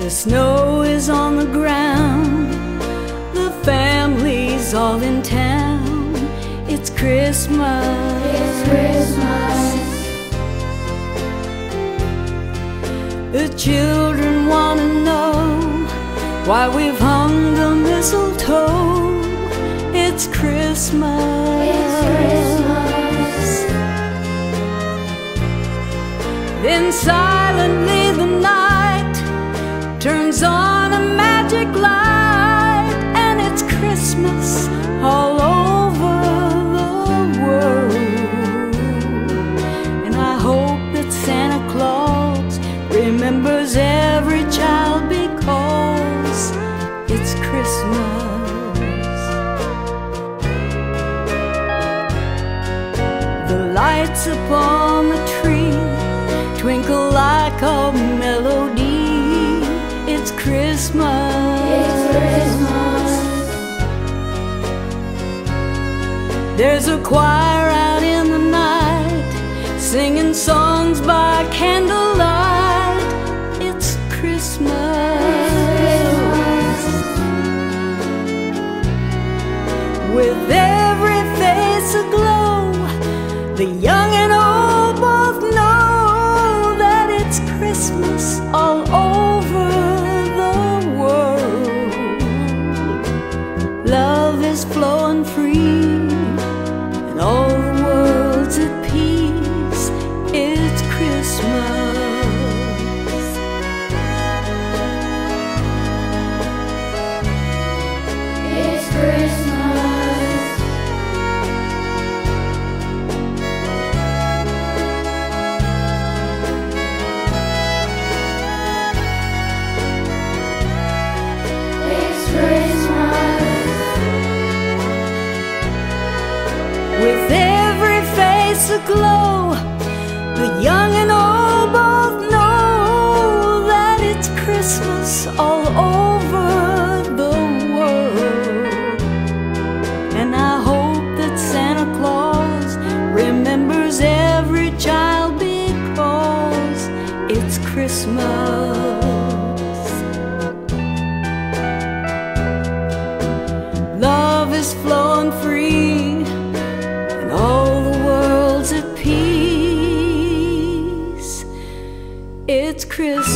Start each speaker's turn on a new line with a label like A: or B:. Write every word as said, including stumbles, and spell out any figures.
A: The snow is on the ground, the family's all in town. It's Christmas.
B: It's Christmas.
A: The children want to know why we've hung the mistletoe. It's Christmas.
B: It's Christmas.
A: Then silently the night turns on a magic light, and it's Christmas all over the world. And I hope that Santa Claus remembers every child, because it's Christmas. The lights upon the tree twinkle like a melody. It's Christmas.
B: It's Christmas.
A: There's a choir out in the night singing songs by candlelight. It's Christmas.
B: It's
A: With every face aglow, the young and old both know that it's Christmas all over the world. Love is flowing free, and all the world's at peace. It's Christmas.
B: It's Christmas. It's Christmas.
A: With every face aglow, the young and old both know that it's Christmas all over the world. And I hope that Santa Claus remembers every child, because it's Christmas. Love is flowing free, and all the world's at peace. It's Christmas.